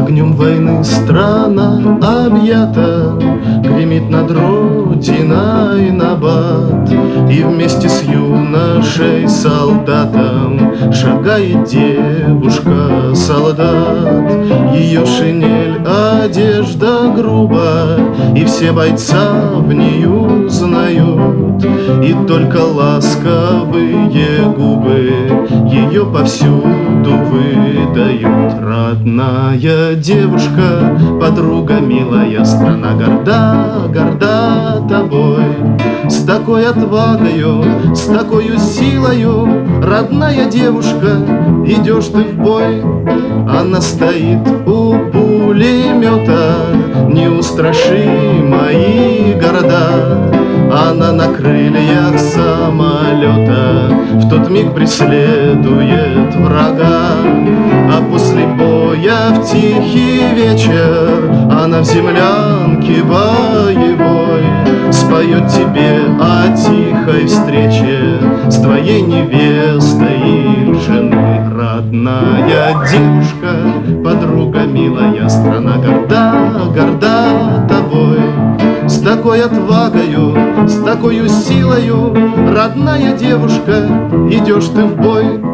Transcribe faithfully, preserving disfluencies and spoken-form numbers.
Огнем войны страна объята, гремит над родиной набат, и вместе с юношей солдатом шагает девушка-солдат. Ее шинель, одежда грубо, и все бойца в ней узнают, и только ласковые губы ее повсюду выдают. Родная девушка, подруга милая, страна горда, горда тобой. С такой отвагою, с такою силою, родная девушка, идешь ты в бой. Она стоит у пулемета, неустрашимые города. Она на крыльях самолета в тот миг преследует врага. А после боя в тихий вечер она в землянке боевой споет тебе о тихой встрече с твоей невестой и женой. Родная девушка, подруга милая, страна горда, горда тобой. С такой отвагою, с такою силою, родная девушка, идешь ты в бой.